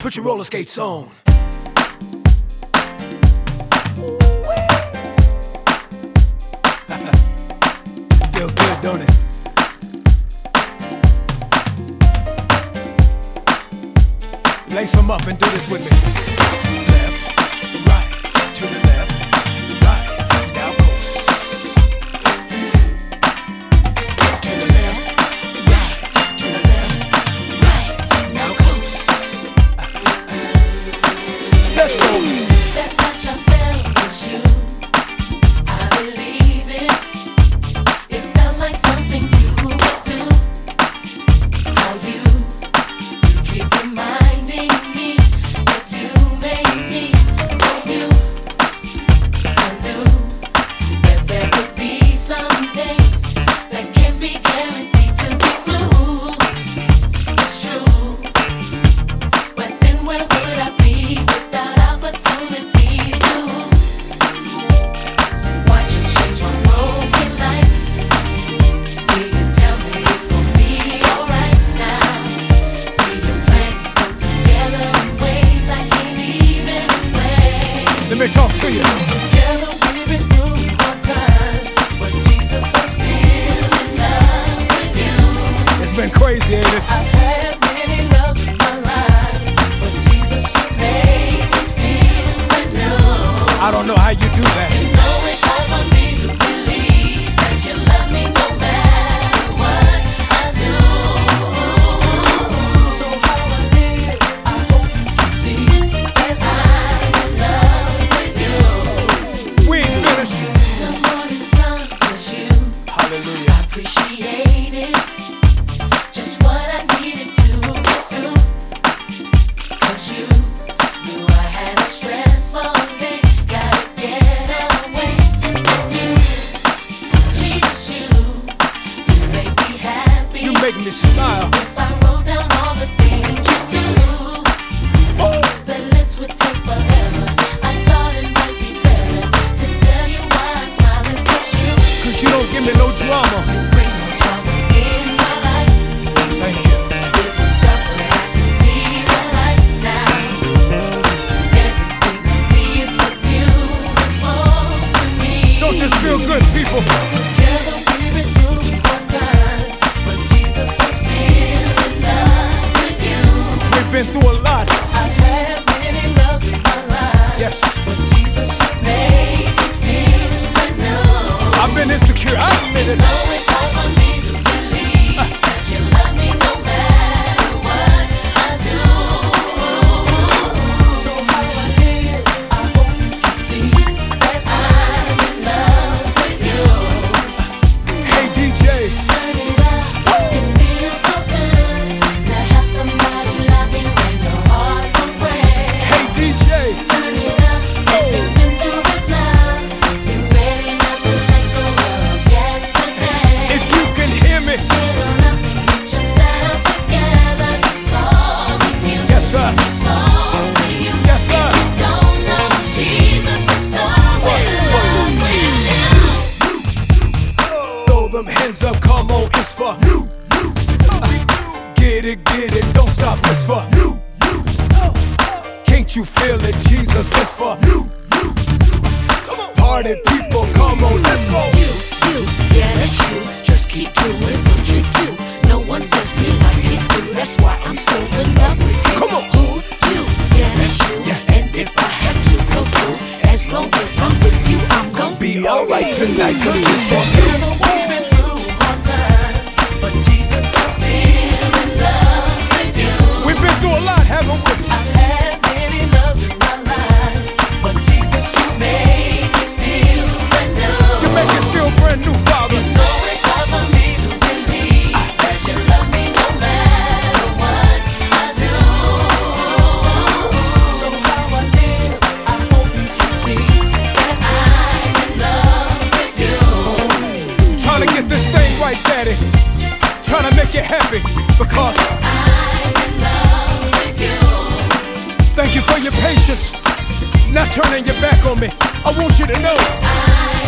Put your roller skates on. Feel good, don't it? Lace them up and do this with me. Left, right, to the left, right, now coast. To the left, right, to the left, right, now coast. Let's go. That touch I felt was you. I believe it. It felt like something you would do. How you keep reminding me that you made me for you. I knew that there would be some days that can't be guaranteed to be blue. It's true. But then where would I be without opportunities to watch you change my broken life? Will you tell me it's gonna be alright now? See your plans come together in ways I can't even explain. Let me talk to you. Together we've been through hard times, but Jesus, I'm still in love with you. It's been crazy, ain't it? I've had many loves in my life, but Jesus, you made me feel brand new. I don't know how you do that. You know it's hard for me to believe that you love me no matter what I do. So how I live, I hope you can see that I'm in love with you. We ain't finished. The morning sun was you. Hallelujah. I appreciate it. Just what I needed to get through. 'Cause you knew I had a stressful day. Gotta get away with you. Jesus, you make me happy. You make me smile. If I wrote down all the things you do, the list would take forever. I thought it might be better to tell you why I smile. It's 'cause you Cause you don't give me no drama. bring no drama in my life. Thank you. It was dark, but I can see the light now. Everything I see is so beautiful to me. Don't this feel good, people? Together we've been through hard times, but Jesus, I'm still in love with you. We've been through a lot. I've had many loves in my life, Yes. but Jesus, you made me feel brand new. I've been insecure. I admit it. Know it's hard for me to believe that you love me no matter what I do. So how I live, I hope you can see that I'm in love with you. Hey, DJ. Turn it up, it feels so good to have somebody love you when your heart won't break. Hey, DJ. Turn it up, if you've been through with love, you're ready not to let go of yesterday. If you can hear me. Get on up and get yourself together. He's calling you. Yes, sir. It's all for you. Yes, sir. If you don't know Jesus is so in love with you. Throw them hands up, come on, it's for you. Get it, don't stop, it's for you. Can't you feel it? Jesus is for you. Party people, come on, let's go. You, yeah, that's you. Just keep doing what you do. No one does me like you do. That's why I'm so in love with you. Come on. Who you? Yeah, that's you. And if I have to go through, as long as I'm with you, I'm gonna Be alright tonight, cause it's for you. Together we've been through hard times, but Jesus, I'm still in love with you. We've been through a lot, haven't we? I've had many loves in my life, but Jesus, you made me feel brand new. You make it feel brand new, Father. Know it's hard for me to believe that you love me no matter what I do. So how I live, I hope you can see that I'm in love with you. Trying to get this thing right, Daddy. Trying to make you happy, because I'm in love with you. thank you for your patience. Not turning your back on me. I want you to know I'm